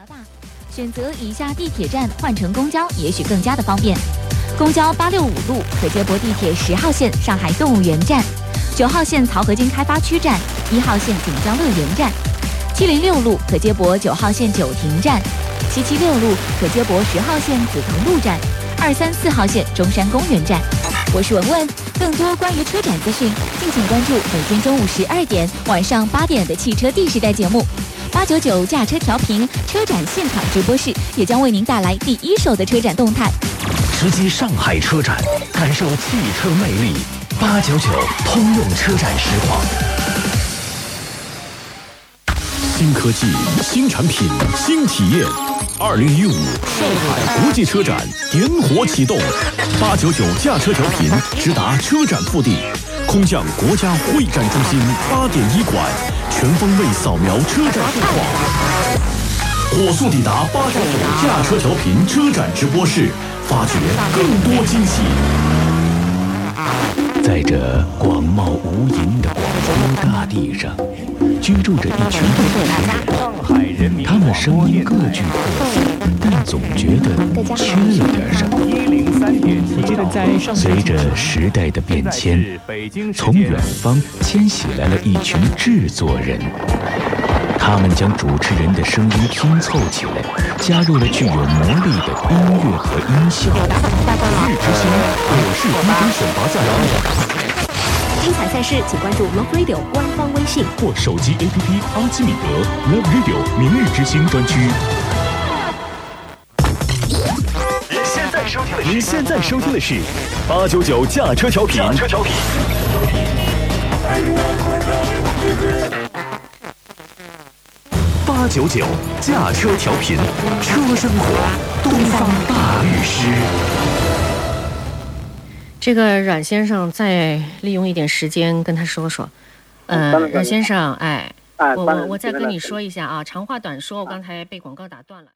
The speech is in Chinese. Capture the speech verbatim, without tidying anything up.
大，选择以下地铁站换乘公交，也许更加的方便。公交八六五路可接驳地铁十号线上海动物园站，九号线漕河泾开发区站，一号线锦江乐园站。七零六路可接驳九号线九亭站，七七六路可接驳十号线紫藤路站，二三四号线中山公园站。我是文文，更多关于车展资讯，敬请关注每天中午十二点、晚上八点的汽车第时代节目。八九九驾车调频车展现场直播室也将为您带来第一手的车展动态。 直击上海车展，感受汽车魅力。八九九通用车展实况。 新科技、新产品、新体验。二零一五上海国际车展点火启动，八九九驾车调频直达车展腹地，空降国家会展中心八点一馆，全方位扫描车展现况，火速抵达八九九驾车调频车展直播室，发掘更多惊喜。 在这广袤无垠的广州大地上，居住着一群人，他们声音各具特色，但总觉得缺了点什么。随着时代的变迁，从远方迁徙来了一群制作人，他们将主持人的声音拼凑起来，加入了具有魔力的音乐和音效。 日之星我是低分选拔赛精彩赛事请关注 Love Radio 官方微信或手机 A P P 阿基米德 Love Radio 明日之星专区。 您现在收听的是八九九驾车调频。驾车调频。八九九驾车调频，车生活，东方大律师。 这个阮先生再利用一点时间跟他说说，呃，阮先生，哎，我我我再跟你说一下啊，长话短说，我刚才被广告打断了。